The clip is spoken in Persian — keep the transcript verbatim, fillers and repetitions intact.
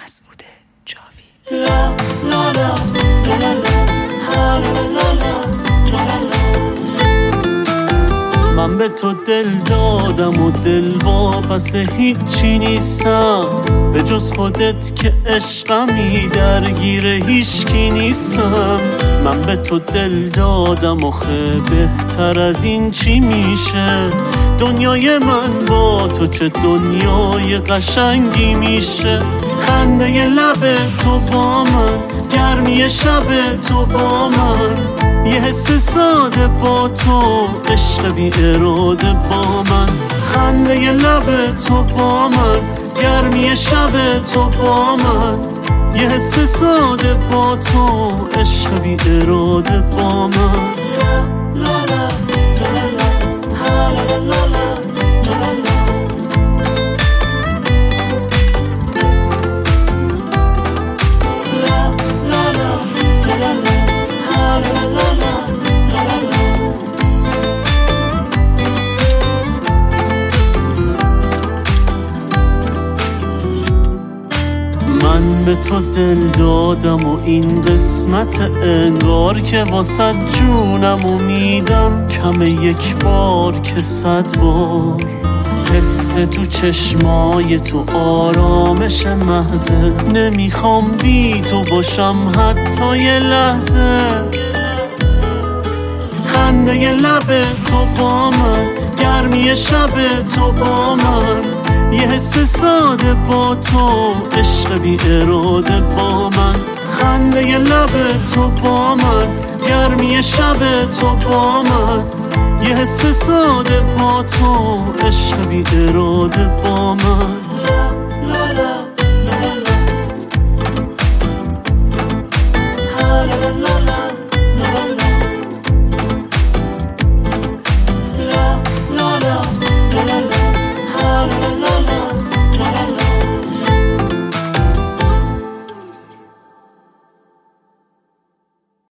مسعود جاوید. من به تو دل دادم و دل واپس هیچی نیستم، به جز خودت که عشقمی درگیر هیچکی نیستم. من به تو دل دادم آخه بهتر از این چی میشه؟ دنیای من با تو چه دنیای قشنگی میشه. خنده ی لب تو با من، گرمی شب تو با من، یه حس ساده با تو، عشق بی اراده با من. خنده ی لب تو با من، گرمی شب تو با من، یه حس ساده با تو، عشق بی اراده با من. من به تو دل دادم و این قسمت انگار که واسه جونم و میدم کمه یک بار که صد بار. حس تو چشمای تو آرامش محضه، نمیخوام بی تو باشم حتی یه لحظه. خنده ی لب تو با من، گرمی شب تو با من، یه حس ساده با تو، عشق بی اراده با من. خنده ی لب تو با من، گرمی شب تو با من، یه حس ساده با تو، عشق بی اراده با من. لا لا لا لا لا لا لا لا لا